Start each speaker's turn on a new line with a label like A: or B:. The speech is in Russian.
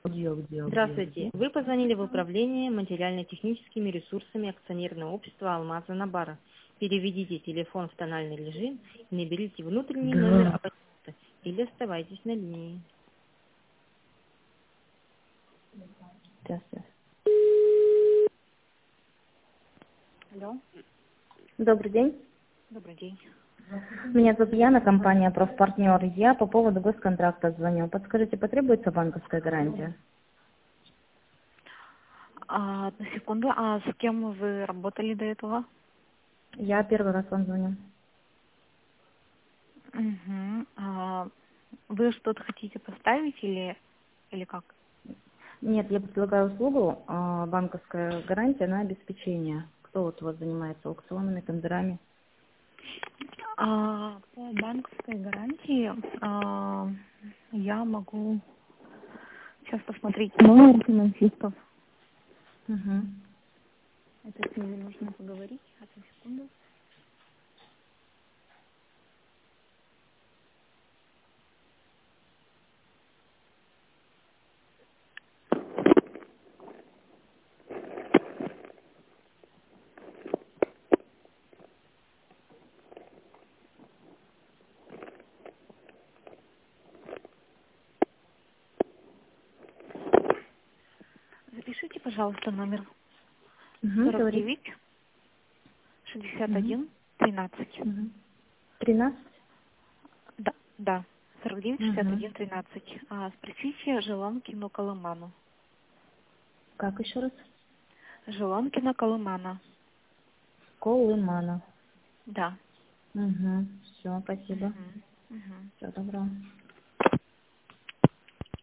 A: Здравствуйте. Вы позвонили в управление материально-техническими ресурсами акционерного общества «Алмаза Набара». Переведите телефон в тональный режим и наберите внутренний номер
B: Да.
A: абонента или оставайтесь на линии.
B: Здравствуйте.
A: Алло,
B: Добрый день.
A: добрый день.
B: Меня зовут Яна, компания «Профпартнер». Я по поводу госконтракта звоню. Подскажите, потребуется банковская гарантия?
C: Одну секунду. А с кем вы работали до этого?
B: Я первый раз вам звоню.
C: Угу. Вы что-то хотите поставить или как?
B: Нет, я предлагаю услугу банковская гарантия на обеспечение. Кто вот у вас занимается аукционами, тендерами?
C: По банковской гарантии я могу сейчас посмотреть номер финансистов.
B: Угу.
C: Это с ними нужно поговорить. Одну секунду. Запишите, пожалуйста, номер
B: Угу, говорите.
C: 49
B: Угу.
C: 61 13.
B: Угу. 13?
C: Да. 49
B: Угу.
C: 61 13. Спросите Желанкину Колыману.
B: Как еще раз?
C: Желанкина Колымана.
B: Колымана.
C: Да.
B: Угу. Все, спасибо.
C: Мгм.
B: Всего доброго.